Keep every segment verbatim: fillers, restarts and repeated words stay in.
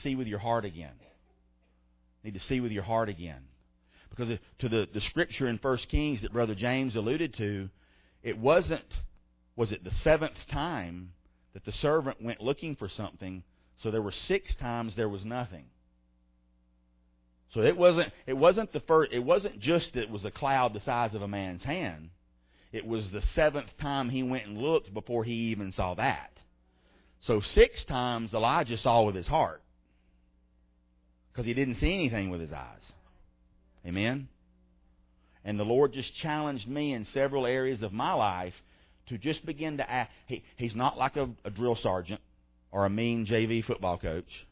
see with your heart again. You need to see with your heart again. Because to the, the scripture in First Kings that Brother James alluded to, it wasn't, was it the seventh time that the servant went looking for something, so there were six times there was nothing. So it wasn't it wasn't the first it wasn't just that it was a cloud the size of a man's hand. It was the seventh time he went and looked before he even saw that. So six times Elijah saw with his heart, because he didn't see anything with his eyes. Amen? And the Lord just challenged me in several areas of my life to just begin to act. He, he's not like a, a drill sergeant or a mean J V football coach.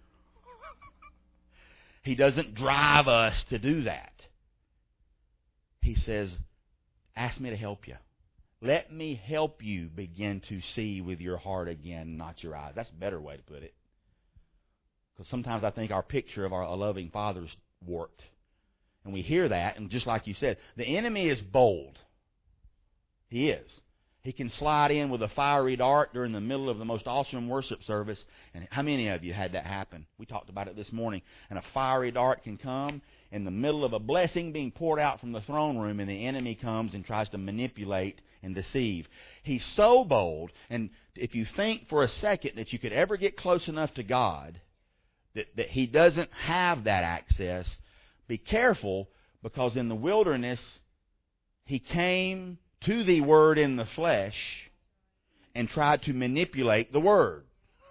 He doesn't drive us to do that. He says, ask me to help you. Let me help you begin to see with your heart again, not your eyes. That's a better way to put it. Because sometimes I think our picture of our a loving Father is warped. And we hear that, and just like you said, the enemy is bold. He is. He can slide in with a fiery dart during the middle of the most awesome worship service. And how many of you had that happen? We talked about it this morning. And a fiery dart can come in the middle of a blessing being poured out from the throne room, and the enemy comes and tries to manipulate and deceive. He's so bold, and if you think for a second that you could ever get close enough to God, that, that He doesn't have that access, be careful, because in the wilderness, He came to the Word in the flesh and tried to manipulate the Word.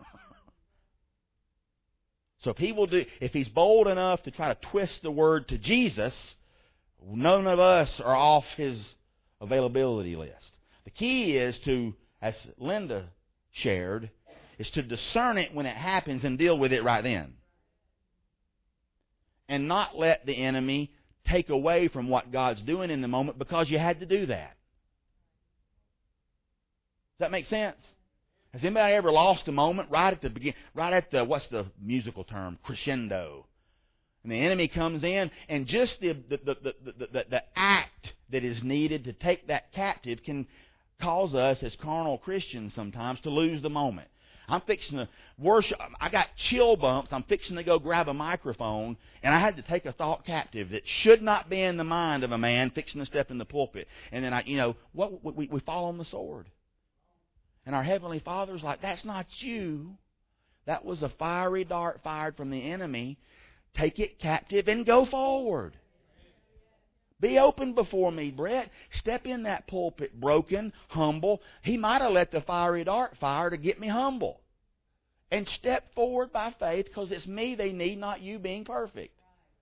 So if he will do, if he's bold enough to try to twist the Word to Jesus, none of us are off His availability list. The key is to, as Linda shared, is to discern it when it happens and deal with it right then. And not let the enemy take away from what God's doing in the moment because you had to do that. Does that make sense? Has anybody ever lost a moment right at the begin, right at the, what's the musical term? Crescendo. And the enemy comes in, and just the, the, the, the, the, the act that is needed to take that captive can cause us as carnal Christians sometimes to lose the moment. I'm fixing to worship. I got chill bumps. I'm fixing to go grab a microphone, and I had to take a thought captive that should not be in the mind of a man fixing to step in the pulpit. And then I, you know, what we, we fall on the sword. And our Heavenly Father's like, that's not you. That was a fiery dart fired from the enemy. Take it captive and go forward. Be open before me, Brett. Step in that pulpit broken, humble. He might have let the fiery dart fire to get me humble. And step forward by faith, because it's me they need, not you being perfect.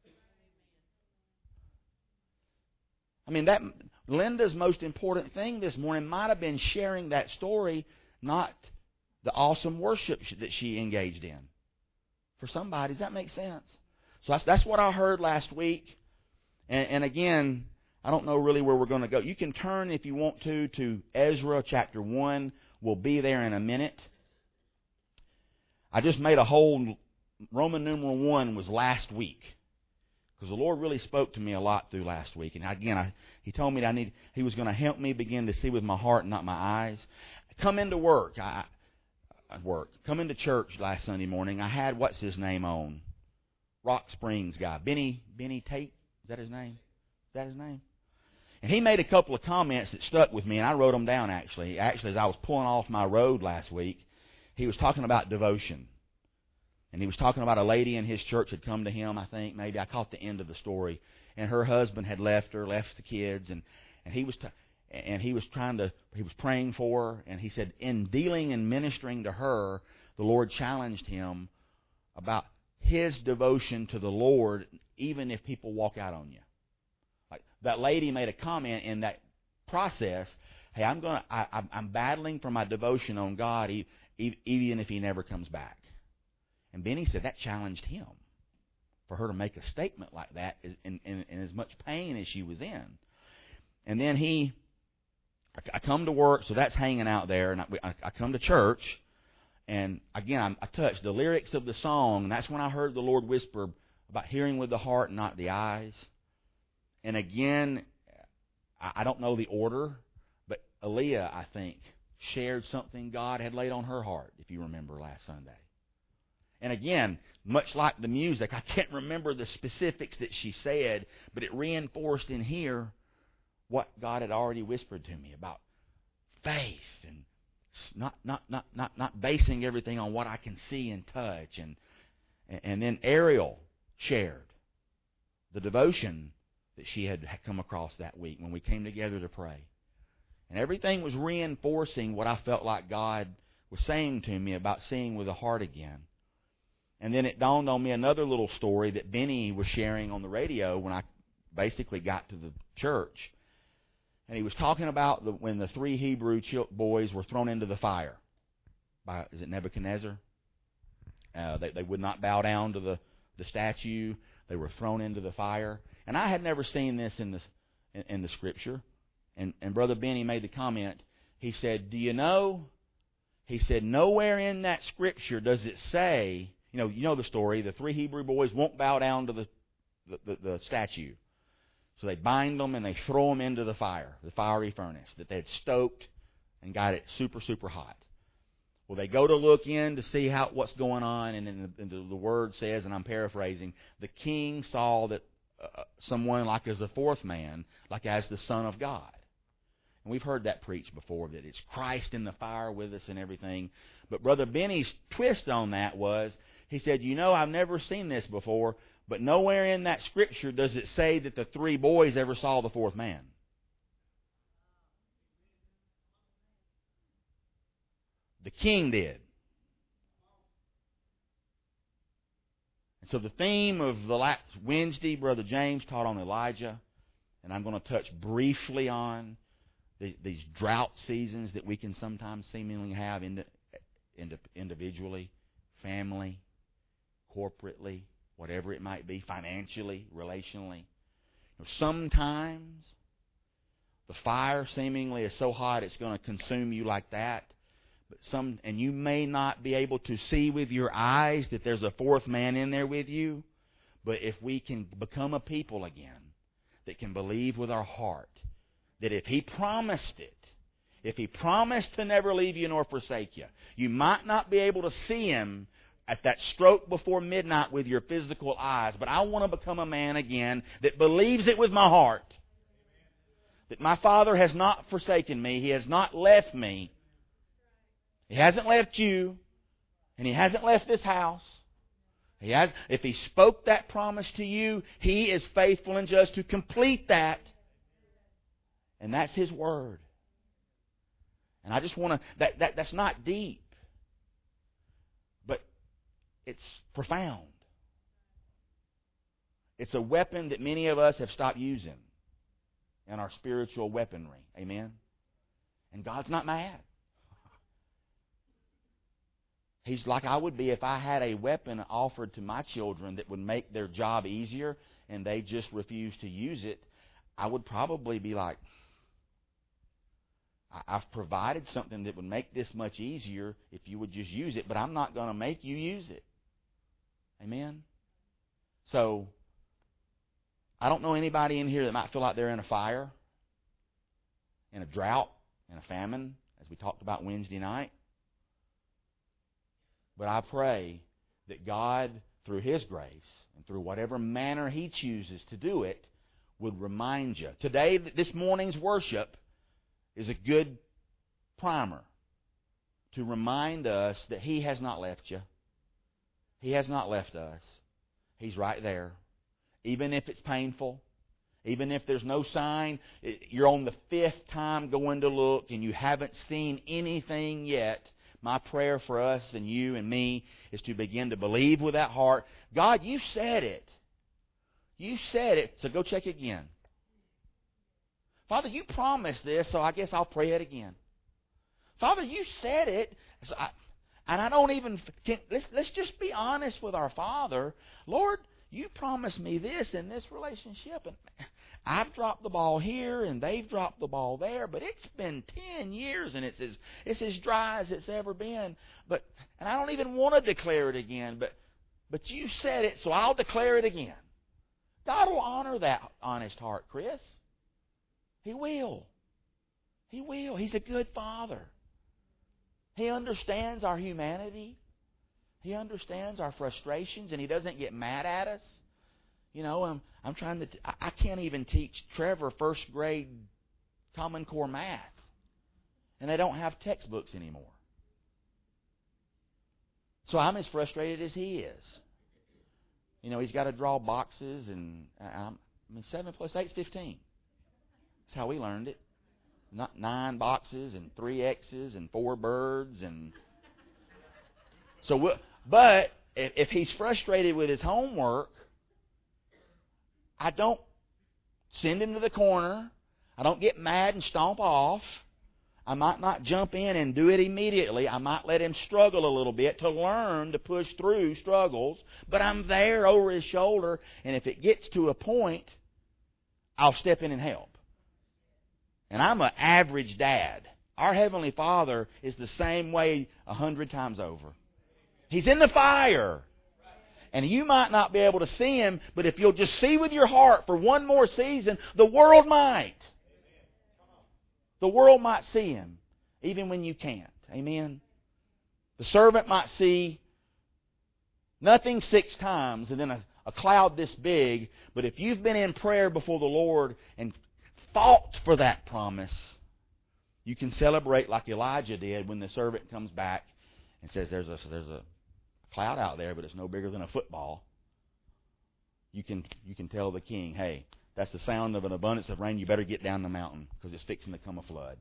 I mean, that Linda's most important thing this morning might have been sharing that story, not the awesome worship that she engaged in. For somebody, does that make sense? So that's, that's what I heard last week. And, and again, I don't know really where we're going to go. You can turn, if you want to, to Ezra chapter one. We'll be there in a minute. I just made a whole, Roman numeral one was last week. Because the Lord really spoke to me a lot through last week. And again, I, He told me that I need, He was going to help me begin to see with my heart and not my eyes. Come into work. I, I work. Come into church last Sunday morning. I had, what's his name on? Rock Springs guy. Benny, Benny Tate? Is that his name? Is that his name? And he made a couple of comments that stuck with me, and I wrote them down actually. Actually, as I was pulling off my road last week, he was talking about devotion. And he was talking about a lady in his church had come to him, I think, maybe. I caught the end of the story. And her husband had left her, left the kids, and, and he was t- and he was trying to, he was praying for her. And he said, in dealing and ministering to her, the Lord challenged him about his devotion to the Lord, even if people walk out on you. Like that lady made a comment in that process, hey, I'm going to, I'm battling for my devotion on God, even if He never comes back. And Benny said that challenged him for her to make a statement like that in, in, in as much pain as she was in. And then he, I come to work, so that's hanging out there, and I, I come to church, and again, I, I touched the lyrics of the song, and that's when I heard the Lord whisper about hearing with the heart, not the eyes. And again, I, I don't know the order, but Aaliyah, I think, shared something God had laid on her heart, if you remember last Sunday. And again, much like the music, I can't remember the specifics that she said, but it reinforced in here what God had already whispered to me about faith and not not not not not basing everything on what I can see and touch. And and then Ariel shared the devotion that she had come across that week when we came together to pray. And everything was reinforcing what I felt like God was saying to me about seeing with the heart again. And then it dawned on me another little story that Benny was sharing on the radio when I basically got to the church. And he was talking about the, when the three Hebrew boys were thrown into the fire by, is it Nebuchadnezzar? Uh, they, they would not bow down to the, the statue. They were thrown into the fire. And I had never seen this in the, in, in the Scripture. And, and Brother Benny made the comment. He said, do you know? He said, nowhere in that Scripture does it say, you know, you know the story, the three Hebrew boys won't bow down to the, the, the, the statue. So they bind them and they throw them into the fire, the fiery furnace that they had stoked and got it super, super hot. Well, they go to look in to see how what's going on, and then the, and the, the word says, and I'm paraphrasing, the king saw that uh, someone like as the fourth man, like as the Son of God. And we've heard that preached before, that it's Christ in the fire with us and everything. But Brother Benny's twist on that was, he said, you know, I've never seen this before, but nowhere in that Scripture does it say that the three boys ever saw the fourth man. The king did. And so the theme of the last Wednesday, Brother James taught on Elijah, and I'm going to touch briefly on the, these drought seasons that we can sometimes seemingly have indi, indi, individually, family, corporately, whatever it might be, financially, relationally. You know, sometimes the fire seemingly is so hot it's going to consume you like that. But some, and you may not be able to see with your eyes that there's a fourth man in there with you. But if we can become a people again that can believe with our heart that if He promised it, if He promised to never leave you nor forsake you, you might not be able to see Him at that stroke before midnight with your physical eyes. But I want to become a man again that believes it with my heart. That my Father has not forsaken me. He has not left me. He hasn't left you. And He hasn't left this house. He has. If He spoke that promise to you, He is faithful and just to complete that. And that's His word. And I just want to... That, that, that's not deep. But it's profound. It's a weapon that many of us have stopped using in our spiritual weaponry. Amen? And God's not mad. He's like I would be if I had a weapon offered to my children that would make their job easier and they just refuse to use it. I would probably be like, I've provided something that would make this much easier if you would just use it, but I'm not going to make you use it. Amen? So, I don't know anybody in here that might feel like they're in a fire, in a drought, in a famine, as we talked about Wednesday night. But I pray that God, through His grace, and through whatever manner He chooses to do it, would remind you. Today, this morning's worship is a good primer to remind us that He has not left you. He has not left us. He's right there. Even if it's painful, even if there's no sign, you're on the fifth time going to look and you haven't seen anything yet, my prayer for us and you and me is to begin to believe with that heart. God, You said it. You said it, so go check again. Father, You promised this, so I guess I'll pray it again. Father, You said it, so I, and I don't even... Can, let's, let's just be honest with our Father. Lord, You promised me this in this relationship, and I've dropped the ball here, and they've dropped the ball there, but it's been ten years, and it's as, it's as dry as it's ever been. But and I don't even want to declare it again, but, but You said it, so I'll declare it again. God will honor that honest heart, Chris. He will. He will. He's a good Father. He understands our humanity. He understands our frustrations, and He doesn't get mad at us. You know, I'm, I'm trying to, t- I can't even teach Trevor first grade Common Core math. And they don't have textbooks anymore. So I'm as frustrated as he is. You know, he's got to draw boxes, and I'm, I mean, seven plus eight is fifteen. That's how we learned it. Not nine boxes and three X's and four birds, and so. We'll, but if, if he's frustrated with his homework, I don't send him to the corner. I don't get mad and stomp off. I might not jump in and do it immediately. I might let him struggle a little bit to learn to push through struggles. But I'm there over his shoulder, and if it gets to a point, I'll step in and help. And I'm an average dad. Our Heavenly Father is the same way a hundred times over. He's in the fire. And you might not be able to see Him, but if you'll just see with your heart for one more season, the world might. The world might see Him, even when you can't. Amen? The servant might see nothing six times and then a, a cloud this big, but if you've been in prayer before the Lord and fought for that promise, you can celebrate like Elijah did when the servant comes back and says, there's a, there's a cloud out there, but it's no bigger than a football. You can, you can tell the king, hey, that's the sound of an abundance of rain. You better get down the mountain because it's fixing to come a flood.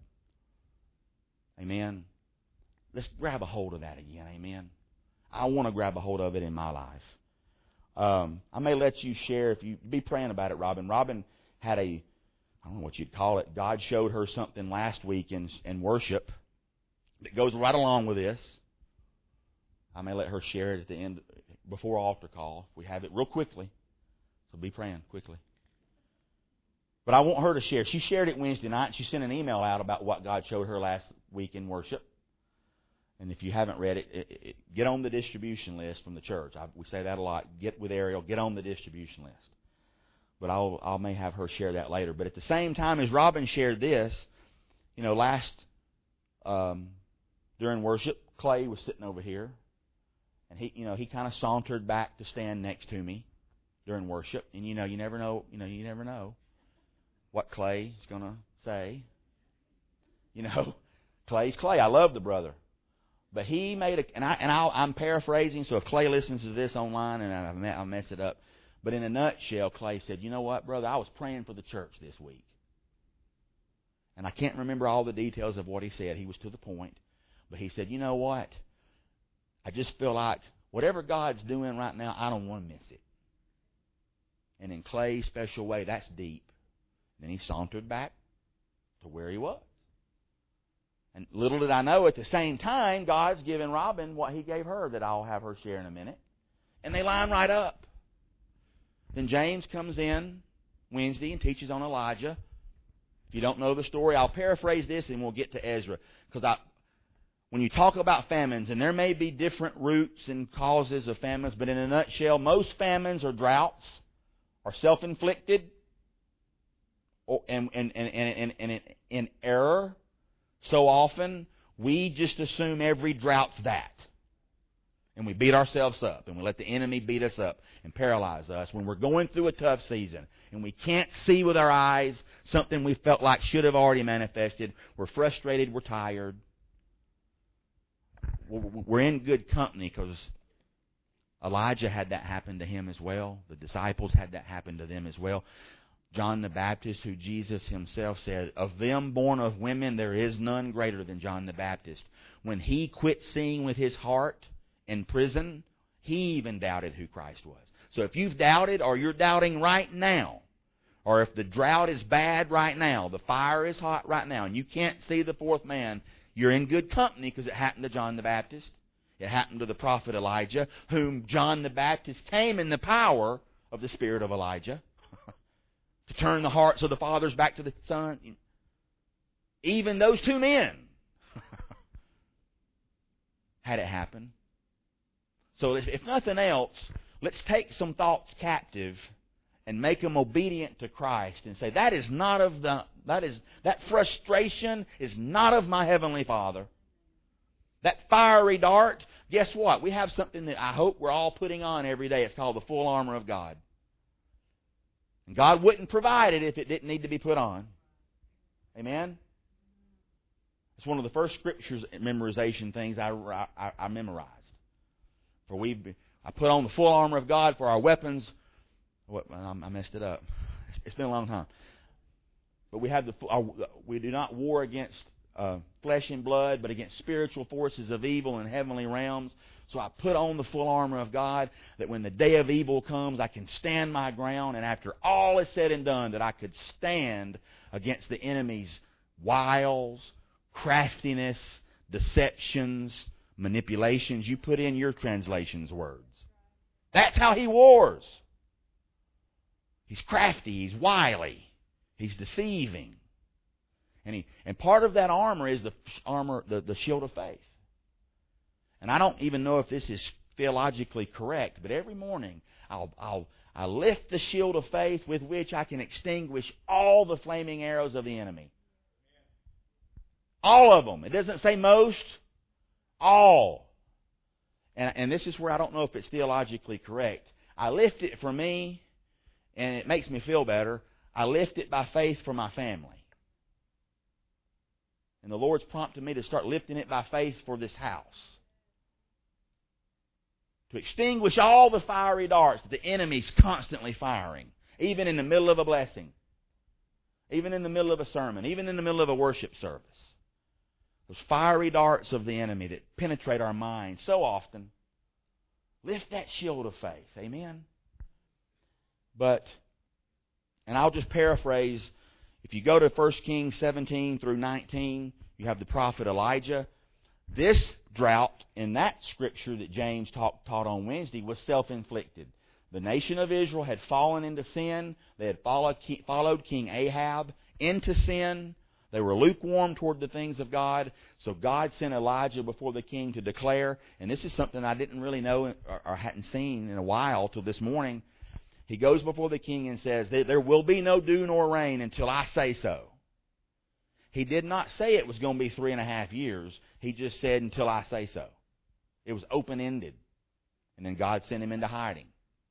Amen. Let's grab a hold of that again. Amen. I want to grab a hold of it in my life. Um, I may let you share if you be praying about it, Robin. Robin had a, I don't know what you'd call it. God showed her something last week in, in worship that goes right along with this. I may let her share it at the end before altar call. If we have it real quickly. So be praying quickly. But I want her to share. She shared it Wednesday night. She sent an email out about what God showed her last week in worship. And if you haven't read it, it, it get on the distribution list from the church. I, we say that a lot. Get with Ariel. Get on the distribution list. But I'll I may have her share that later. But at the same time as Robin shared this, you know, last um, during worship, Clay was sitting over here, and he, you know, he kind of sauntered back to stand next to me during worship. And you know, you never know. You know, you never know what Clay is going to say. You know, Clay's Clay. I love the brother. But he made a, and, I, and I'll, I'm paraphrasing, so if Clay listens to this online and I, I mess it up. But in a nutshell, Clay said, you know what, brother, I was praying for the church this week. And I can't remember all the details of what he said. He was to the point. But he said, you know what, I just feel like whatever God's doing right now, I don't want to miss it. And in Clay's special way, that's deep. Then he sauntered back to where he was. And little did I know, at the same time, God's given Robin what He gave her that I'll have her share in a minute. And they line right up. Then James comes in Wednesday and teaches on Elijah. If you don't know the story, I'll paraphrase this and we'll get to Ezra. Because I, when you talk about famines, and there may be different roots and causes of famines, but in a nutshell, most famines or droughts are self-inflicted or, and, and, and, and, and, and in error. So often, we just assume every drought's that. And we beat ourselves up. And we let the enemy beat us up and paralyze us when we're going through a tough season. And we can't see with our eyes something we felt like should have already manifested. We're frustrated. We're tired. We're in good company because Elijah had that happen to him as well. The disciples had that happen to them as well. John the Baptist, who Jesus Himself said, of them born of women, there is none greater than John the Baptist. When he quit seeing with his heart in prison, he even doubted who Christ was. So if you've doubted or you're doubting right now, or if the drought is bad right now, the fire is hot right now, and you can't see the fourth man, you're in good company because it happened to John the Baptist. It happened to the prophet Elijah, whom John the Baptist came in the power of the spirit of Elijah. To turn the hearts of the fathers back to the son. Even those two men had it happen. So if, if nothing else, let's take some thoughts captive and make them obedient to Christ and say, that is not of the, that is, that frustration is not of my Heavenly Father. That fiery dart, guess what? We have something that I hope we're all putting on every day. It's called the full armor of God. And God wouldn't provide it if it didn't need to be put on. Amen? It's one of the first scriptures memorization things I, I, I memorized. For we, I put on the full armor of God for our weapons. What, I messed it up. It's been a long time. But we have the our, we do not war against uh, flesh and blood, but against spiritual forces of evil in heavenly realms. So I put on the full armor of God, that when the day of evil comes, I can stand my ground, and after all is said and done, that I could stand against the enemy's wiles, craftiness, deceptions, manipulations. You put in your translation's words. That's how he wars. He's crafty, he's wily, he's deceiving. And he and part of that armor is the armor, the, the shield of faith. And I don't even know if this is theologically correct, but every morning I'll I'll I lift the shield of faith with which I can extinguish all the flaming arrows of the enemy. All of them. It doesn't say most. All. And, and this is where I don't know if it's theologically correct. I lift it for me, and it makes me feel better. I lift it by faith for my family. And the Lord's prompted me to start lifting it by faith for this house. To extinguish all the fiery darts that the enemy's constantly firing. Even in the middle of a blessing. Even in the middle of a sermon. Even in the middle of a worship service. Those fiery darts of the enemy that penetrate our minds so often. Lift that shield of faith. Amen? But, and I'll just paraphrase, if you go to First Kings seventeen through nineteen, you have the prophet Elijah. This drought in that scripture that James talk, taught on Wednesday was self-inflicted. The nation of Israel had fallen into sin. They had followed, followed King Ahab into sin. They were lukewarm toward the things of God. So God sent Elijah before the king to declare, and this is something I didn't really know or, or hadn't seen in a while till this morning. He goes before the king and says, there will be no dew nor rain until I say so. He did not say it was going to be three and a half years. He just said, until I say so. It was open-ended. And then God sent him into hiding.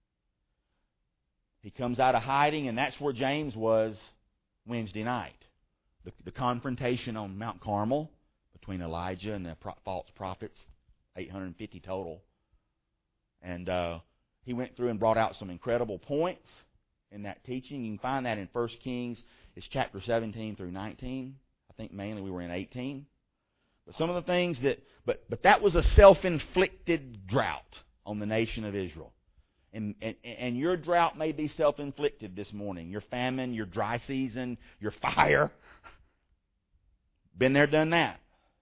He comes out of hiding, and that's where James was Wednesday night. The, the confrontation on Mount Carmel between Elijah and the pro- false prophets, eight hundred fifty total. And uh, he went through and brought out some incredible points in that teaching. You can find that in First Kings. It's chapter seventeen through nineteen. I think mainly we were in eighteen. But some of the things that, but but that was a self-inflicted drought on the nation of Israel. And, and, and your drought may be self-inflicted this morning. Your famine, your dry season, your fire. Been there, done that.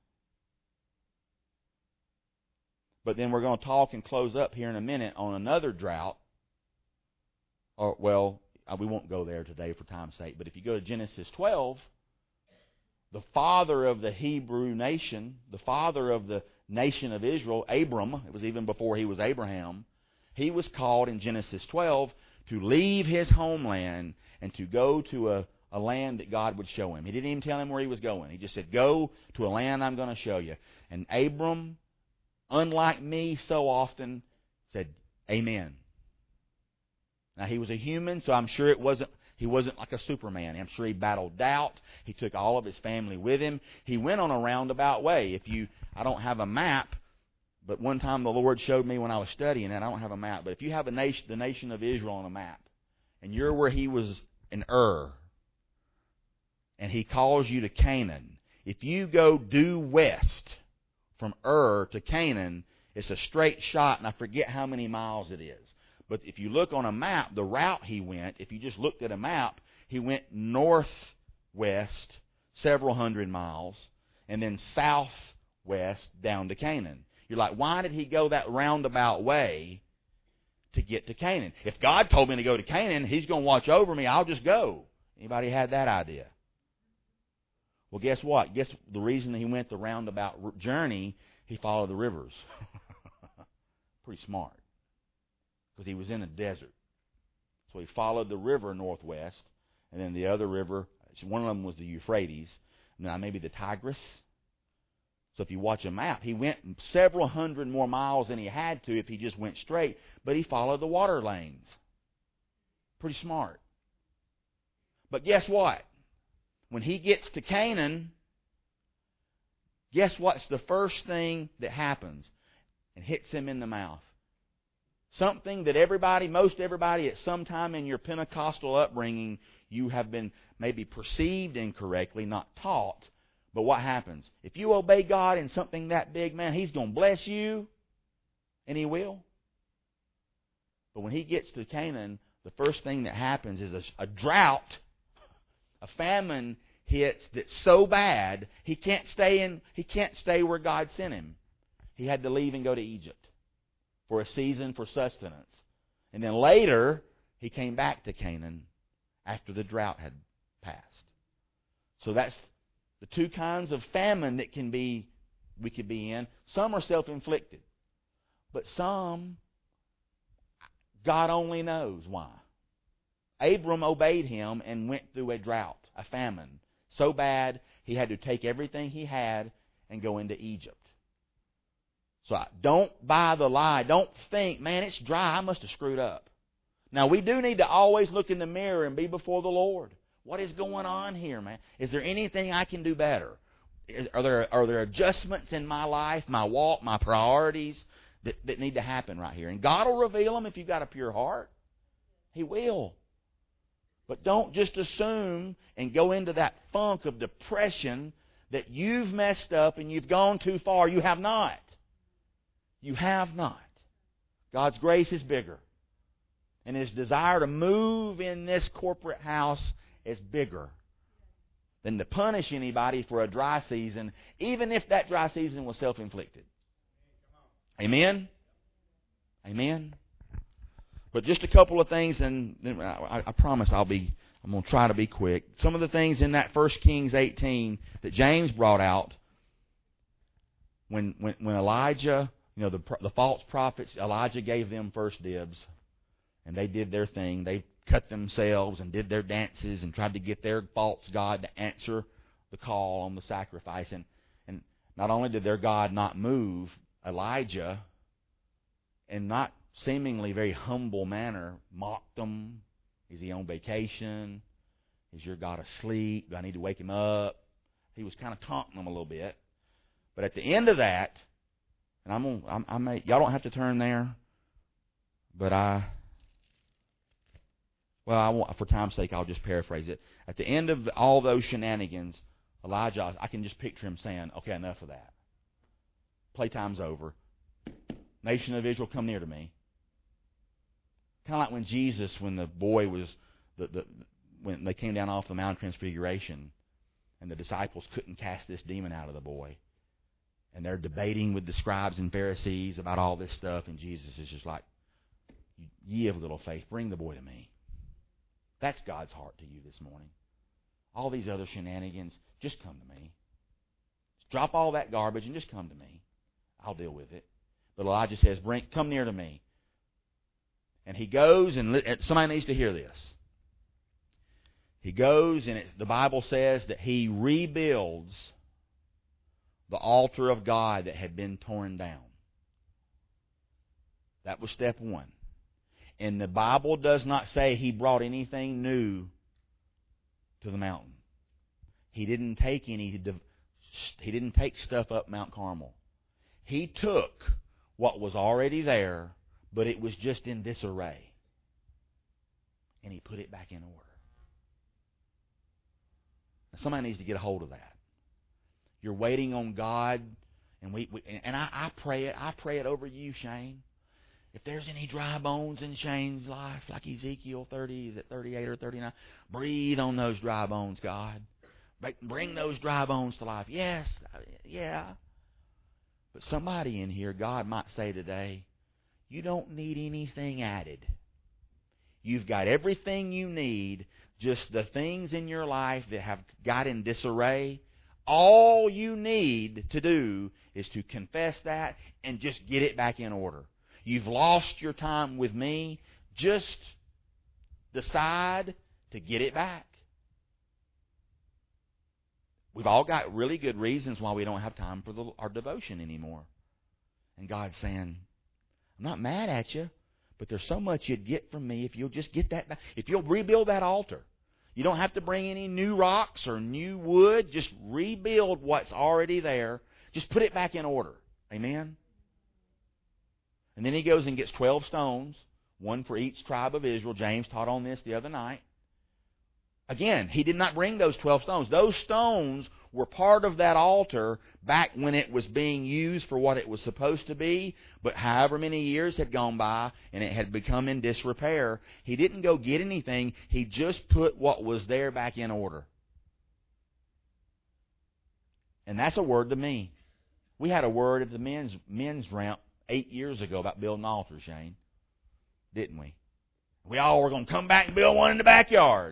But then we're going to talk and close up here in a minute on another drought. Or, well, we won't go there today for time's sake. But if you go to Genesis twelve, the father of the Hebrew nation, the father of the nation of Israel, Abram, it was even before he was Abraham, he was called in Genesis twelve to leave his homeland and to go to a, a land that God would show him. He didn't even tell him where he was going. He just said, go to a land I'm going to show you. And Abram, unlike me so often, said, amen. Now, he was a human, so I'm sure it wasn't he wasn't like a Superman. I'm sure he battled doubt. He took all of his family with him. He went on a roundabout way. If you, I don't have a map, but one time the Lord showed me when I was studying it, I don't have a map, but if you have a nation, the nation of Israel on a map, and you're where he was in Ur, and he calls you to Canaan, if you go due west from Ur to Canaan, it's a straight shot, and I forget how many miles it is. But if you look on a map, the route he went, if you just looked at a map, he went northwest several hundred miles, and then southwest down to Canaan. You're like, why did he go that roundabout way to get to Canaan? If God told me to go to Canaan, he's going to watch over me, I'll just go. Anybody had that idea? Well, guess what? Guess the reason he went the roundabout journey, he followed the rivers. Pretty smart. Because he was in a desert. So he followed the river northwest, and then the other river, one of them was the Euphrates, now maybe the Tigris. So if you watch a map, he went several hundred more miles than he had to if he just went straight, but he followed the water lanes. Pretty smart. But guess what? When he gets to Canaan, guess what's the first thing that happens and hits him in the mouth? Something that everybody, most everybody at some time in your Pentecostal upbringing, you have been maybe perceived incorrectly, not taught. But what happens? If you obey God in something that big, man, He's going to bless you, and He will. But when he gets to Canaan, the first thing that happens is a, a drought, a famine hits that's so bad he can't stay in. He can't stay where God sent him. He had to leave and go to Egypt for a season for sustenance, and then later he came back to Canaan after the drought had passed. So that's the two kinds of famine that can be we could be in. Some are self-inflicted, but some God only knows why. Abram obeyed Him and went through a drought, a famine, so bad he had to take everything he had and go into Egypt. So don't buy the lie. Don't think, man, it's dry. I must have screwed up. Now, we do need to always look in the mirror and be before the Lord. What is going on here, man? Is there anything I can do better? Are there are there adjustments in my life, my walk, my priorities that, that need to happen right here? And God will reveal them if you've got a pure heart. He will. But don't just assume and go into that funk of depression that you've messed up and you've gone too far. You have not. You have not. God's grace is bigger. And His desire to move in this corporate house is bigger than to punish anybody for a dry season, even if that dry season was self-inflicted. Amen? Amen? But just a couple of things, and I, I promise I'll be, I'm going to try to be quick. Some of the things in that First Kings eighteen that James brought out, when when, when Elijah, you know, the, the false prophets, Elijah gave them first dibs, and they did their thing. They cut themselves and did their dances and tried to get their false god to answer the call on the sacrifice. And, and not only did their God not move, Elijah, in not seemingly very humble manner, mocked them. Is he on vacation? Is your God asleep? Do I need to wake him up? He was kind of taunting them a little bit. But at the end of that, and I'm gonna, I'm, I may, y'all don't have to turn there, but I, well, I want, for time's sake, I'll just paraphrase it. At the end of all those shenanigans, Elijah, I can just picture him saying, "Okay, enough of that. Playtime's over. Nation of Israel, come near to me." Kind of like when Jesus, when the boy was, the, the when they came down off the Mount of Transfiguration, and the disciples couldn't cast this demon out of the boy. And they're debating with the scribes and Pharisees about all this stuff, and Jesus is just like, "Ye of little faith, bring the boy to me." That's God's heart to you this morning. All these other shenanigans, just come to me. Just drop all that garbage and just come to me. I'll deal with it. But Elijah says, "Bring, come near to me." And he goes, and somebody needs to hear this. He goes, and it, the Bible says that he rebuilds the altar of God that had been torn down. That was step one. And the Bible does not say he brought anything new to the mountain. He didn't take any. He didn't take stuff up Mount Carmel. He took what was already there, but it was just in disarray, and he put it back in order. Now, somebody needs to get a hold of that. You're waiting on God, and we, we and I, I pray it. I pray it over you, Shane. If there's any dry bones in Shane's life, like Ezekiel thirty, is it thirty-eight or thirty-nine? Breathe on those dry bones, God. Bring those dry bones to life. Yes, yeah. But somebody in here, God might say today, you don't need anything added. You've got everything you need, just the things in your life that have got in disarray. All you need to do is to confess that and just get it back in order. You've lost your time with me. Just decide to get it back. We've all got really good reasons why we don't have time for the, our devotion anymore. And God's saying, I'm not mad at you, but there's so much you'd get from me if you'll just get that back. If you'll rebuild that altar. You don't have to bring any new rocks or new wood. Just rebuild what's already there. Just put it back in order. Amen? And then he goes and gets twelve stones, one for each tribe of Israel. James taught on this the other night. Again, he did not bring those twelve stones. Those stones were part of that altar back when it was being used for what it was supposed to be, but however many years had gone by and it had become in disrepair, he didn't go get anything. He just put what was there back in order. And that's a word to me. We had a word at the men's men's ramp eight years ago about building altars, Shane. Didn't we? We all were going to come back and build one in the backyard.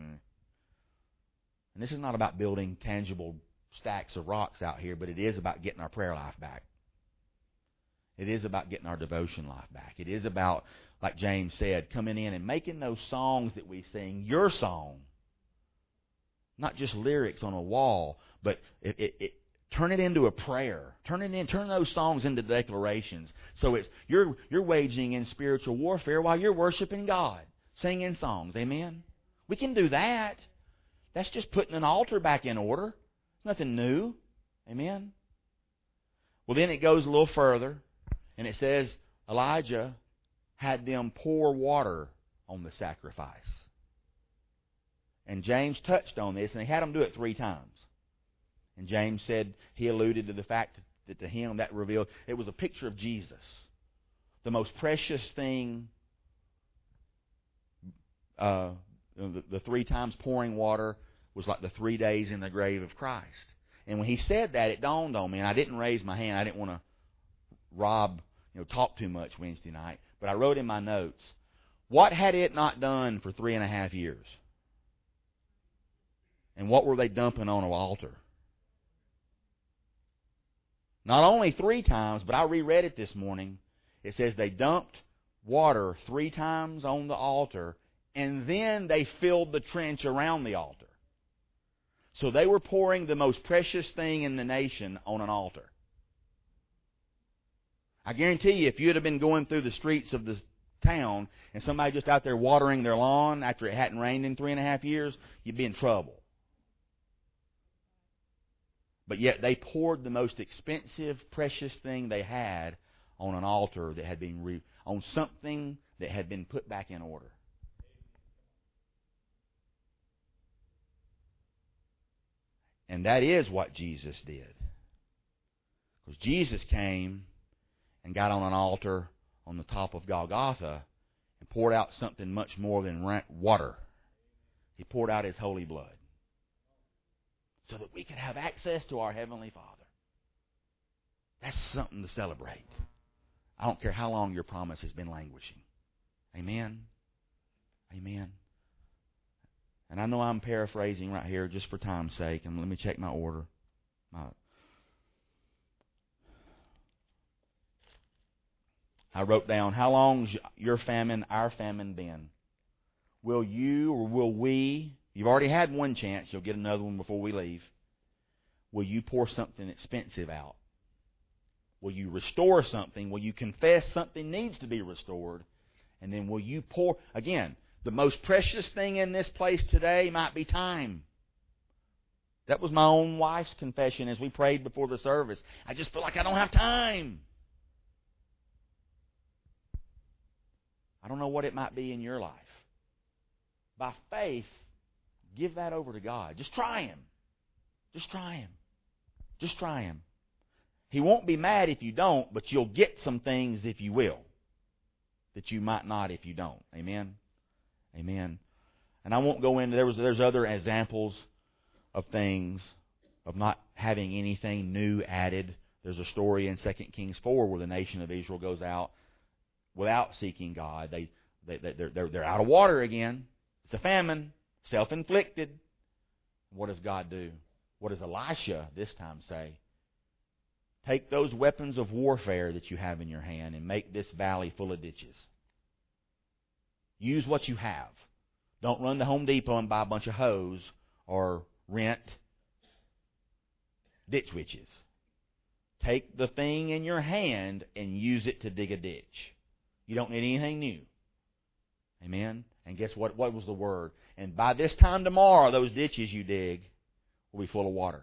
And this is not about building tangible stacks of rocks out here, but it is about getting our prayer life back. It is about getting our devotion life back. It is about, like James said, coming in and making those songs that we sing your song. Not just lyrics on a wall, but it, it, it, turn it into a prayer. Turn it in. Turn those songs into declarations. So it's you're you're waging in spiritual warfare while you're worshiping God, singing songs. Amen. We can do that. That's just putting an altar back in order. Nothing new. Amen. Well, then it goes a little further, and it says Elijah had them pour water on the sacrifice. And James touched on this, and he had them do it three times. And James said he alluded to the fact that to him that revealed it was a picture of Jesus, the most precious thing. Uh, the, the three times pouring water was like the three days in the grave of Christ. And when he said that, it dawned on me, and I didn't raise my hand. I didn't want to rob, you know, talk too much Wednesday night. But I wrote in my notes, what had it not done for three and a half years? And what were they dumping on an altar? Not only three times, but I reread it this morning. It says they dumped water three times on the altar, and then they filled the trench around the altar. So they were pouring the most precious thing in the nation on an altar. I guarantee you, if you'd have been going through the streets of the town and somebody just out there watering their lawn after it hadn't rained in three and a half years, you'd be in trouble. But yet they poured the most expensive, precious thing they had on an altar that had been re- on something that had been put back in order. And that is what Jesus did. Because Jesus came and got on an altar on the top of Golgotha and poured out something much more than water. He poured out His holy blood so that we could have access to our Heavenly Father. That's something to celebrate. I don't care how long your promise has been languishing. Amen? Amen. And I know I'm paraphrasing right here just for time's sake. And let me check my order. My, I wrote down, how long's your famine, our famine been? Will you or will we, you've already had one chance, you'll get another one before we leave. Will you pour something expensive out? Will you restore something? Will you confess something needs to be restored? And then will you pour, again, the most precious thing in this place today might be time. That was my own wife's confession as we prayed before the service. I just feel like I don't have time. I don't know what it might be in your life. By faith, give that over to God. Just try Him. Just try Him. Just try Him. He won't be mad if you don't, but you'll get some things if you will that you might not if you don't. Amen? Amen. And I won't go into, there was there's other examples of things, of not having anything new added. There's a story in Second Kings four where the nation of Israel goes out without seeking God. They, they, they're, they're, they're out of water again. It's a famine, self-inflicted. What does God do? What does Elisha this time say? Take those weapons of warfare that you have in your hand and make this valley full of ditches. Use what you have. Don't run to Home Depot and buy a bunch of hose or rent ditch witches. Take the thing in your hand and use it to dig a ditch. You don't need anything new. Amen? And guess what? What was the word? And by this time tomorrow, those ditches you dig will be full of water.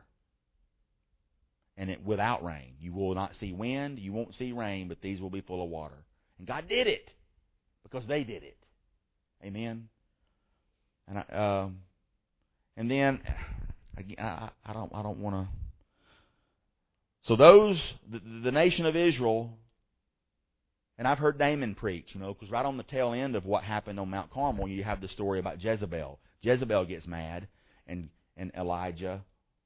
And it without rain. You will not see wind, you won't see rain, but these will be full of water. And God did it because they did it. Amen? And I, um, and then, I, I don't, I don't want to... So those, the, the nation of Israel, and I've heard Damon preach, you know, because right on the tail end of what happened on Mount Carmel, you have the story about Jezebel. Jezebel gets mad, and, and Elijah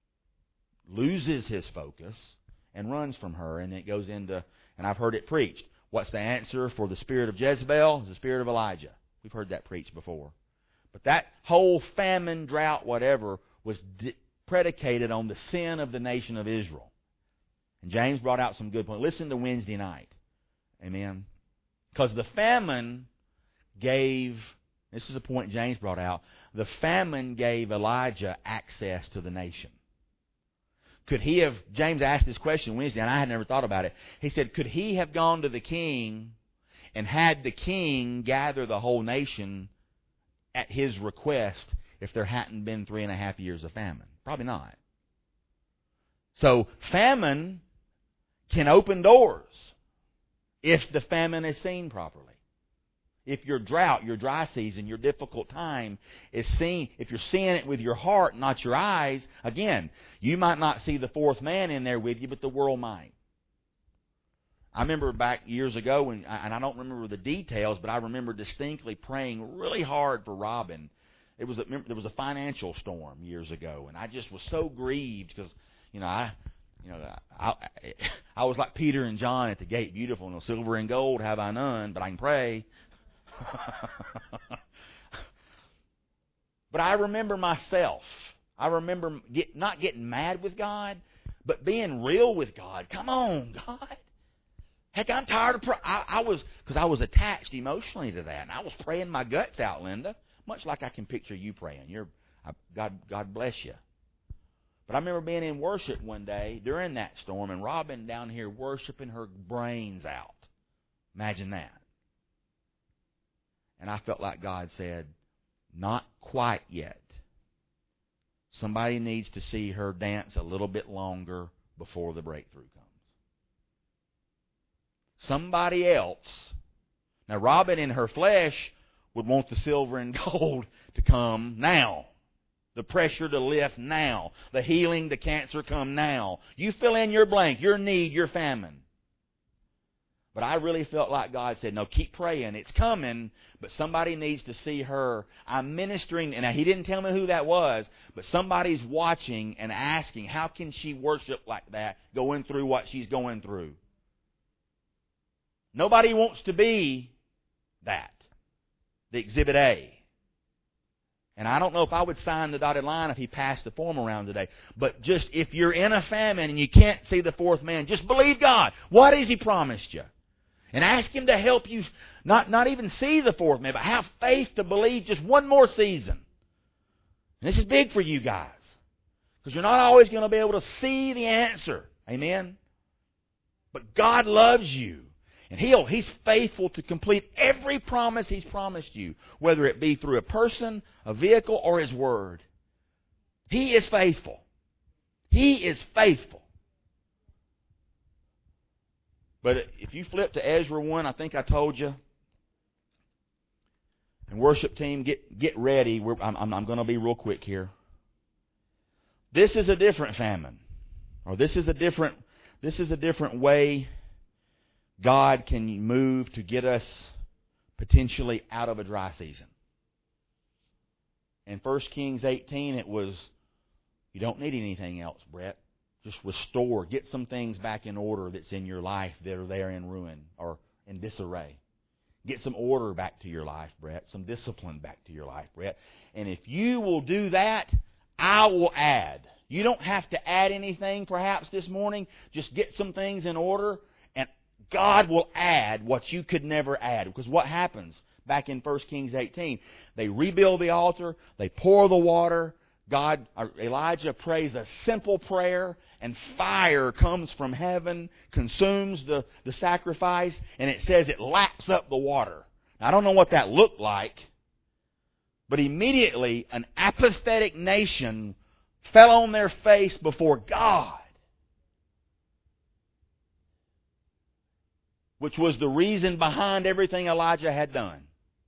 loses his focus and runs from her, and it goes into, and I've heard it preached. What's the answer for the spirit of Jezebel? It's the spirit of Elijah. We've heard that preached before. But that whole famine, drought, whatever, was di- predicated on the sin of the nation of Israel. And James brought out some good points. Listen to Wednesday night. Amen. Because the famine gave, this is a point James brought out, the famine gave Elijah access to the nation. Could he have, James asked this question Wednesday, and I had never thought about it. He said, could he have gone to the king and had the king gather the whole nation at his request if there hadn't been three and a half years of famine? Probably not. So famine can open doors if the famine is seen properly. If your drought, your dry season, your difficult time is seen, if you're seeing it with your heart, not your eyes, again, you might not see the fourth man in there with you, but the world might. I remember back years ago, when, and I don't remember the details, but I remember distinctly praying really hard for Robin. It was a, there was a financial storm years ago, and I just was so grieved because, you know, I... You know, I, I, I was like Peter and John at the gate, beautiful, no silver and gold have I none, but I can pray. But I remember myself. I remember get, not getting mad with God, but being real with God. Come on, God. Heck, I'm tired of praying. I, I was, because I was attached emotionally to that, and I was praying my guts out, Linda, much like I can picture you praying. You're, I, God, God bless you. But I remember being in worship one day during that storm, and Robin down here worshiping her brains out. Imagine that. And I felt like God said, not quite yet. Somebody needs to see her dance a little bit longer before the breakthrough comes. Somebody else. Now, Robin in her flesh would want the silver and gold to come now. The pressure to lift now. The healing, the cancer come now. You fill in your blank, your need, your famine. But I really felt like God said, no, keep praying. It's coming, but somebody needs to see her. I'm ministering, and He didn't tell me who that was, but somebody's watching and asking, how can she worship like that, going through what she's going through? Nobody wants to be that. The Exhibit A. And I don't know if I would sign the dotted line if he passed the form around today. But just if you're in a famine and you can't see the fourth man, just believe God. What has He promised you? And ask Him to help you not, not even see the fourth man, but have faith to believe just one more season. And this is big for you guys. Because you're not always going to be able to see the answer. Amen? But God loves you. And He'll, He's faithful to complete every promise He's promised you, whether it be through a person, a vehicle, or His Word. He is faithful. He is faithful. But if you flip to Ezra one, I think I told you, and worship team, get get ready. We're, I'm, I'm, I'm going to be real quick here. This is a different famine, or this is a different this is a different way God can move to get us potentially out of a dry season. In First Kings eighteen, it was, you don't need anything else, Brett. Just restore. Get some things back in order that's in your life that are there in ruin or in disarray. Get some order back to your life, Brett. Some discipline back to your life, Brett. And if you will do that, I will add. You don't have to add anything perhaps this morning. Just get some things in order, and God will add what you could never add. Because what happens back in First Kings eighteen? They rebuild the altar. They pour the water. God, Elijah prays a simple prayer, and fire comes from heaven, consumes the, the sacrifice, and it says it laps up the water. Now, I don't know what that looked like, but immediately an apathetic nation fell on their face before God, which was the reason behind everything Elijah had done.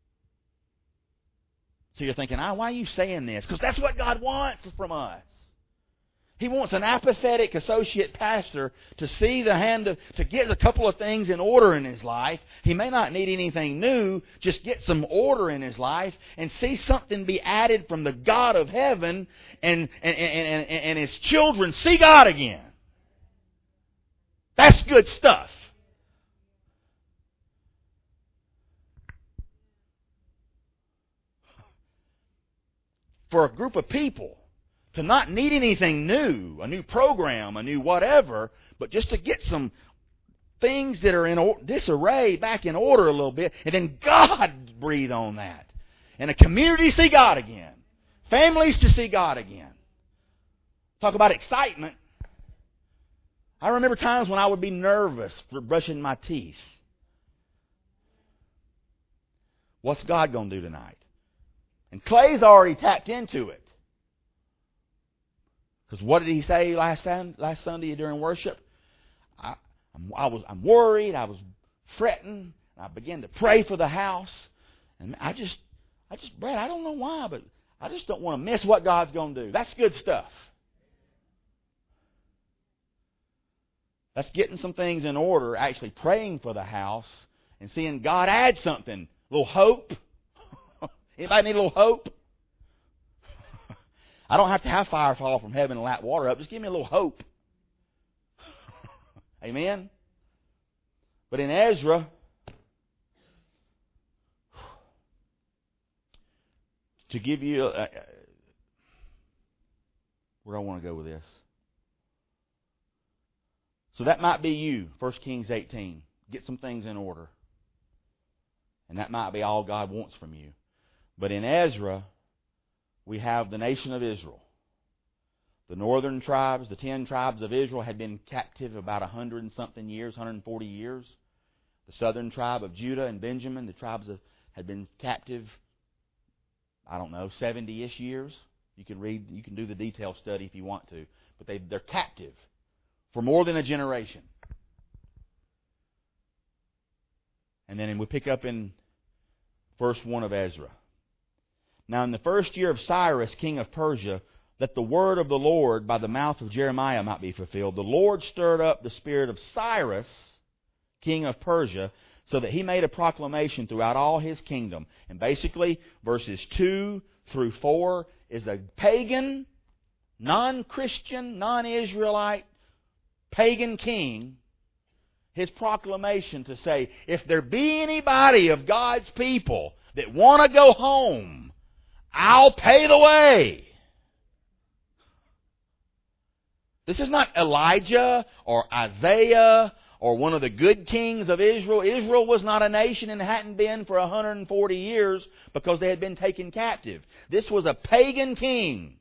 So you're thinking, ah, why are you saying this? Because that's what God wants from us. He wants an apathetic associate pastor to see the hand of, to get a couple of things in order in his life. He may not need anything new, just get some order in his life and see something be added from the God of heaven, and, and, and, and, and his children see God again. That's good stuff. For a group of people to not need anything new, a new program, a new whatever, but just to get some things that are in disarray back in order a little bit, and then God breathe on that. And a community to see God again. Families to see God again. Talk about excitement. I remember times when I would be nervous for brushing my teeth. What's God going to do tonight? And Clay's already tapped into it. Because what did he say last time, last Sunday during worship? I, I'm, I was, I'm worried. I was fretting. I began to pray for the house. And I just, I just, Brad, I don't know why, but I just don't want to miss what God's going to do. That's good stuff. That's getting some things in order, actually praying for the house and seeing God add something. A little hope. Anybody need a little hope? I don't have to have fire fall from heaven and lap water up. Just give me a little hope. Amen? But in Ezra, to give you... A, where do I want to go with this? So that might be you, First Kings eighteen. Get some things in order. And that might be all God wants from you. But in Ezra, we have the nation of Israel. The northern tribes, the ten tribes of Israel, had been captive about a hundred and something years, one hundred forty years. The southern tribe of Judah and Benjamin, the tribes of, had been captive, I don't know, seventy-ish years. You can read, you can do the detailed study if you want to. But they, they're captive for more than a generation. And then we pick up in verse one of Ezra. Now in the first year of Cyrus, king of Persia, that the word of the Lord by the mouth of Jeremiah might be fulfilled, the Lord stirred up the spirit of Cyrus, king of Persia, so that he made a proclamation throughout all his kingdom. And basically, verses two through four is a pagan, non-Christian, non-Israelite, pagan king, his proclamation to say, if there be anybody of God's people that want to go home, I'll pay the way. This is not Elijah or Isaiah or one of the good kings of Israel. Israel was not a nation and hadn't been for one hundred forty years because they had been taken captive. This was a pagan king.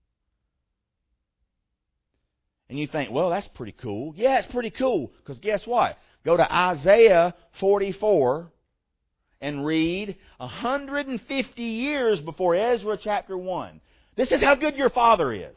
And you think, well, that's pretty cool. Yeah, it's pretty cool. Because guess what? Go to Isaiah forty-four and read one hundred fifty years before Ezra chapter one. This is how good your father is.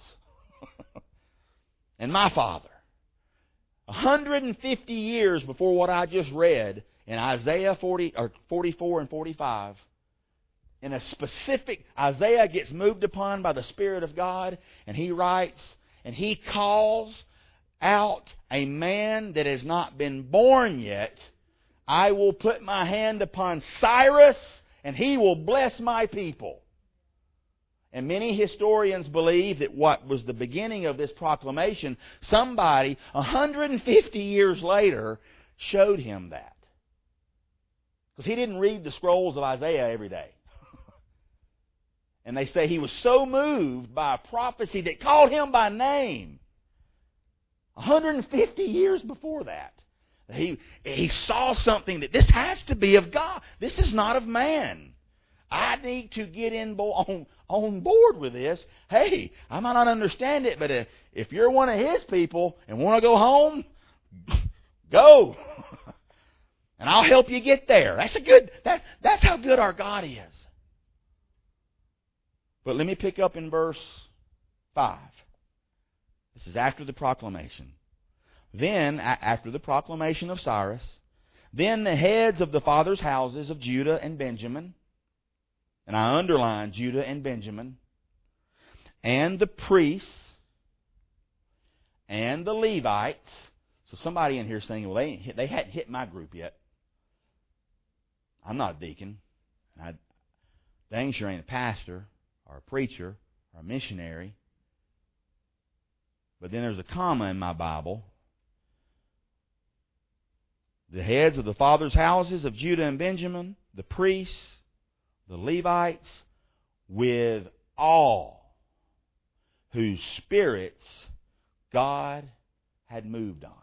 And my father. one hundred fifty years before what I just read in Isaiah forty, or forty-four and forty-five. In a specific, Isaiah gets moved upon by the Spirit of God, and he writes, and he calls out a man that has not been born yet. I will put my hand upon Cyrus, and he will bless my people. And many historians believe that what was the beginning of this proclamation, somebody one hundred fifty years later showed him that. Because he didn't read the scrolls of Isaiah every day. And they say he was so moved by a prophecy that called him by name one hundred fifty years before that. He, he saw something that this has to be of God. This is not of man. I need to get in bo- on, on board with this. Hey, I might not understand it, but if, if you're one of His people and want to go home, go. And I'll help you get there. That's a good, that, that's how good our God is. But let me pick up in verse five. This is after the proclamation. Then, after the proclamation of Cyrus, then the heads of the fathers' houses of Judah and Benjamin, and I underline Judah and Benjamin, and the priests, and the Levites. So somebody in here is thinking, well, they, ain't hit, they hadn't hit my group yet. I'm not a deacon. I dang sure ain't a pastor, or a preacher, or a missionary. But then there's a comma in my Bible. The heads of the fathers' houses of Judah and Benjamin, the priests, the Levites, with all whose spirits God had moved on.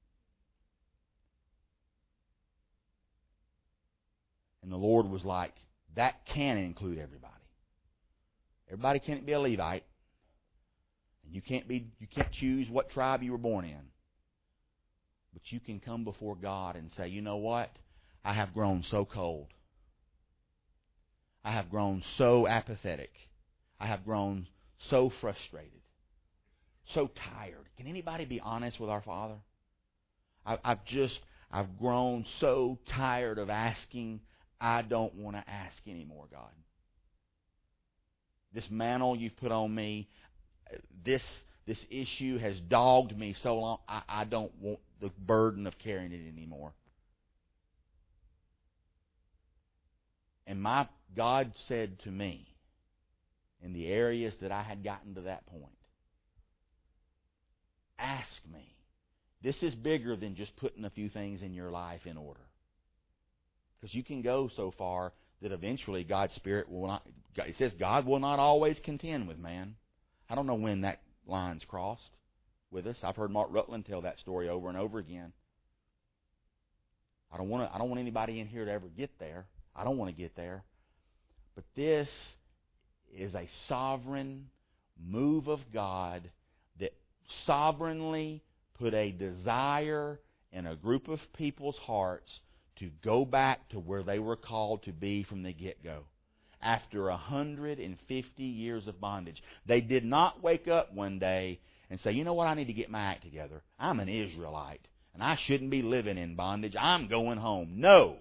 And the Lord was like, that can include everybody. Everybody can't be a Levite. And you can't be you can't choose what tribe you were born in. But you can come before God and say, you know what? I have grown so cold. I have grown so apathetic. I have grown so frustrated. So tired. Can anybody be honest with our Father? I, I've just, I've grown so tired of asking. I don't want to ask anymore, God. This mantle you've put on me, this this issue has dogged me so long, I, I don't want the burden of carrying it anymore. And my God said to me, in the areas that I had gotten to that point, ask me. This is bigger than just putting a few things in your life in order. Because you can go so far that eventually God's Spirit will not, it says God will not always contend with man. I don't know when that line's crossed with us. I've heard Mark Rutland tell that story over and over again. I don't want to, I don't want anybody in here to ever get there. I don't want to get there. But this is a sovereign move of God that sovereignly put a desire in a group of people's hearts to go back to where they were called to be from the get-go. After one hundred fifty years of bondage. They did not wake up one day and say, you know what, I need to get my act together. I'm an Israelite, and I shouldn't be living in bondage. I'm going home. No.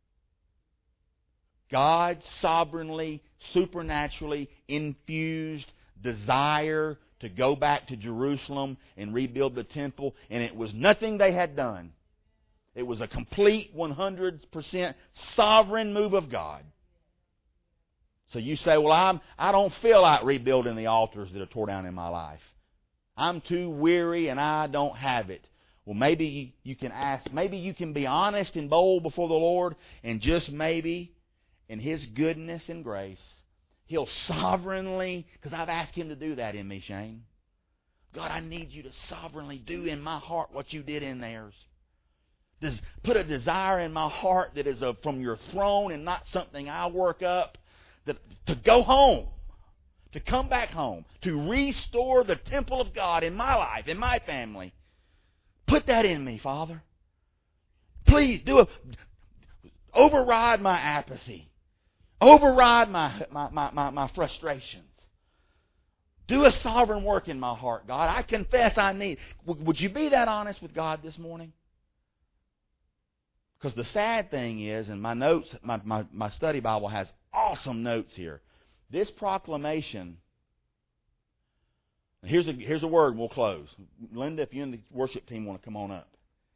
God sovereignly, supernaturally infused desire to go back to Jerusalem and rebuild the temple, and it was nothing they had done. It was a complete one hundred percent sovereign move of God. So you say, well, I'm, I don't feel like rebuilding the altars that are torn down in my life. I'm too weary and I don't have it. Well, maybe you can ask, maybe you can be honest and bold before the Lord, and just maybe in His goodness and grace, He'll sovereignly, because I've asked Him to do that in me, Shane. God, I need you to sovereignly do in my heart what you did in theirs. Des- put a desire in my heart that is a, from your throne and not something I work up. That, to go home, to come back home, to restore the temple of God in my life, in my family. Put that in me, Father. Please do it. Override my apathy. Override my, my, my, my, my frustrations. Do a sovereign work in my heart, God. I confess I need. Would you be that honest with God this morning? Because the sad thing is, and my notes, my, my, my study Bible has awesome notes here. This proclamation, here's a, here's a word and we'll close. Linda, if you and the worship team want to come on up.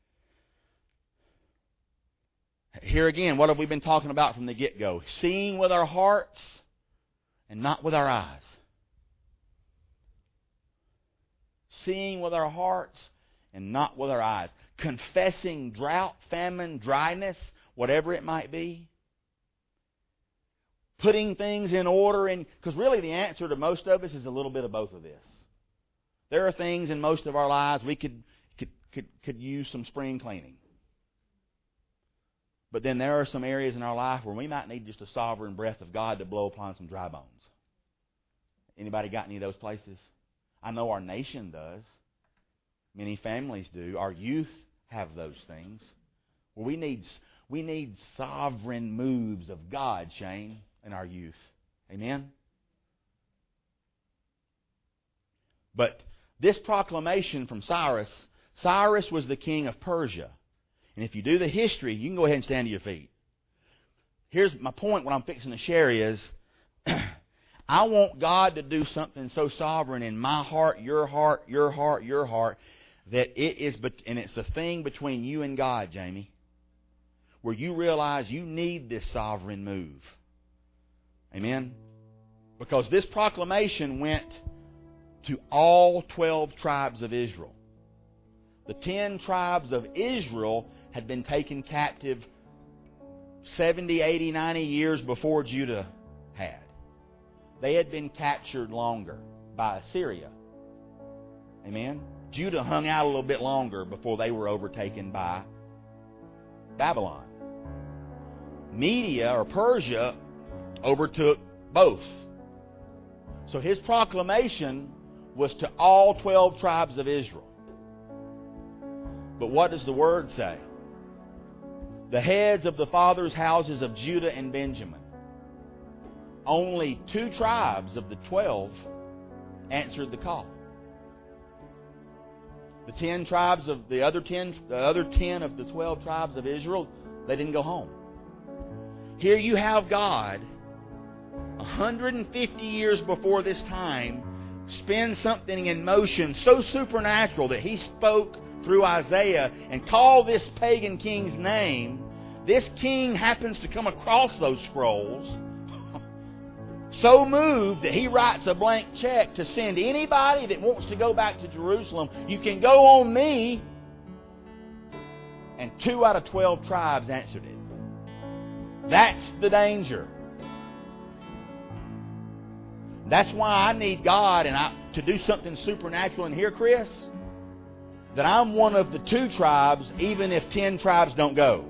Here again, what have we been talking about from the get-go? Seeing with our hearts and not with our eyes. Seeing with our hearts and not with our eyes. Confessing drought, famine, dryness, whatever it might be. Putting things in order, and because really the answer to most of us is a little bit of both of this. There are things in most of our lives we could could could, could use some spring cleaning. But then there are some areas in our life where we might need just a sovereign breath of God to blow upon some dry bones. Anybody got any of those places? I know our nation does. Many families do. Our youth have those things. Well, we need we need sovereign moves of God, Shane, in our youth. Amen? But this proclamation from Cyrus, Cyrus was the king of Persia. And if you do the history, you can go ahead and stand to your feet. Here's my point, what I'm fixing to share is, I want God to do something so sovereign in my heart, your heart, your heart, your heart, that it is, and it's a thing between you and God, Jamie, where you realize you need this sovereign move. Amen? Because this proclamation went to all twelve tribes of Israel. The ten tribes of Israel had been taken captive seventy, eighty, ninety years before Judah had. They had been captured longer by Assyria. Amen? Judah hung out a little bit longer before they were overtaken by Babylon. Media or Persia overtook both. So his proclamation was to all twelve tribes of Israel. But what does the word say? The heads of the fathers' houses of Judah and Benjamin. Only two tribes of the twelve answered the call. The ten tribes of the other ten, the other ten of the twelve tribes of Israel, they didn't go home. Here you have God, one hundred fifty years before this time, spin something in motion so supernatural that He spoke through Isaiah and called this pagan king's name. This king happens to come across those scrolls, so moved that he writes a blank check to send anybody that wants to go back to Jerusalem. You can go on me. And two out of twelve tribes answered it. That's the danger. That's why I need God and I to do something supernatural in here, Chris. That I'm one of the two tribes, even if ten tribes don't go.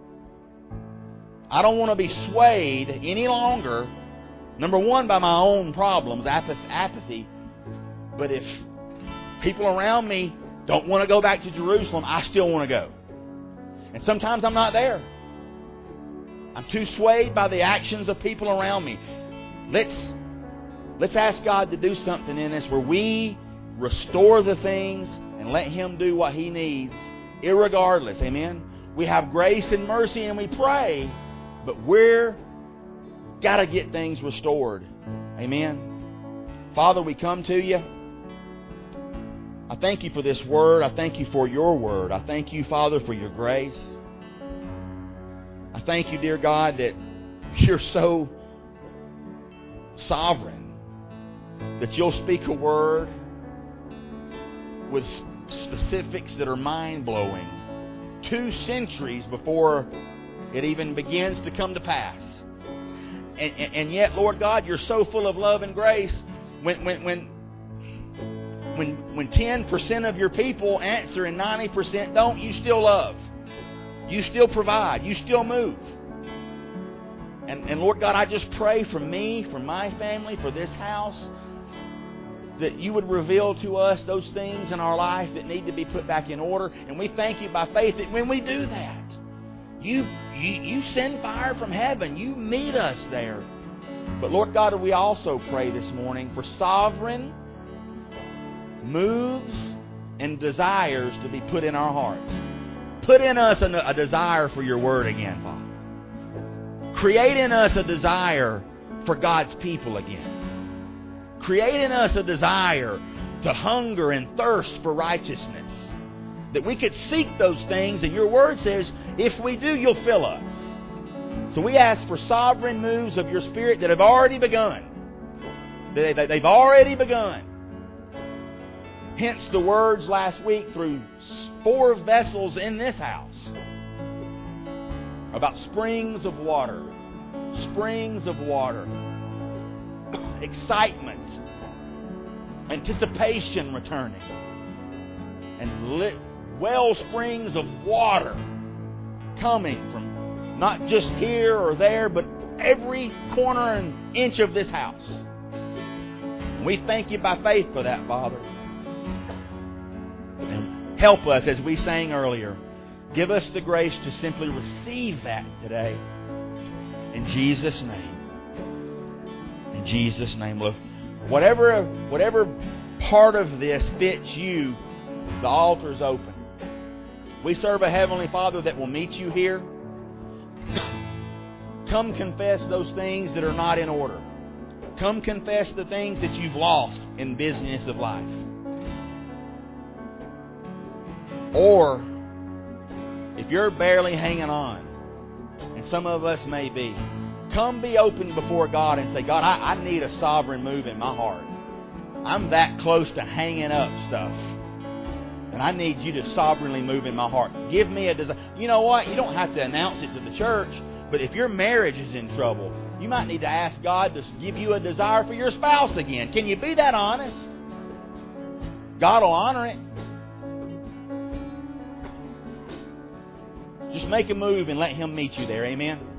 I don't want to be swayed any longer. Number one, by my own problems, apathy. But if people around me don't want to go back to Jerusalem, I still want to go. And sometimes I'm not there. I'm too swayed by the actions of people around me. Let's, let's ask God to do something in us where we restore the things and let Him do what He needs, irregardless. Amen? We have grace and mercy and we pray, but we're got to get things restored. Amen. Father, we come to You. I thank You for this word. I thank You for Your word. I thank You, Father, for Your grace. I thank You, dear God, that You're so sovereign that You'll speak a word with specifics that are mind-blowing two centuries before it even begins to come to pass. And, and, and yet, Lord God, You're so full of love and grace. When when when when when ten percent of Your people answer and ninety percent don't, You still love. You still provide. You still move. And, and Lord God, I just pray for me, for my family, for this house, that You would reveal to us those things in our life that need to be put back in order. And we thank You by faith that when we do that, You, you, you send fire from heaven. You meet us there. But Lord God, we also pray this morning for sovereign moves and desires to be put in our hearts. Put in us a, a desire for Your word again, Father. Create in us a desire for God's people again. Create in us a desire to hunger and thirst for righteousness. That we could seek those things, and Your word says, if we do, You'll fill us. So we ask for sovereign moves of Your Spirit that have already begun. They've already begun. Hence the words last week through four vessels in this house about springs of water. Springs of water. Excitement. Anticipation returning. And lit well springs of water coming from Not just here or there, but every corner and inch of this house. And we thank You by faith for that, Father. And help us, as we sang earlier, give us the grace to simply receive that today. In Jesus' name. In Jesus' name. Look, whatever, whatever part of this fits you, the altar's open. We serve a Heavenly Father that will meet you here. Come confess those things that are not in order. Come confess the things that you've lost in business of life. Or, if you're barely hanging on, and some of us may be, come be open before God and say, God, I, I need a sovereign move in my heart. I'm that close to hanging up stuff. And I need You to sovereignly move in my heart. Give me a desire. You know what? You don't have to announce it to the church. But if your marriage is in trouble, you might need to ask God to give you a desire for your spouse again. Can you be that honest? God will honor it. Just make a move and let Him meet you there. Amen.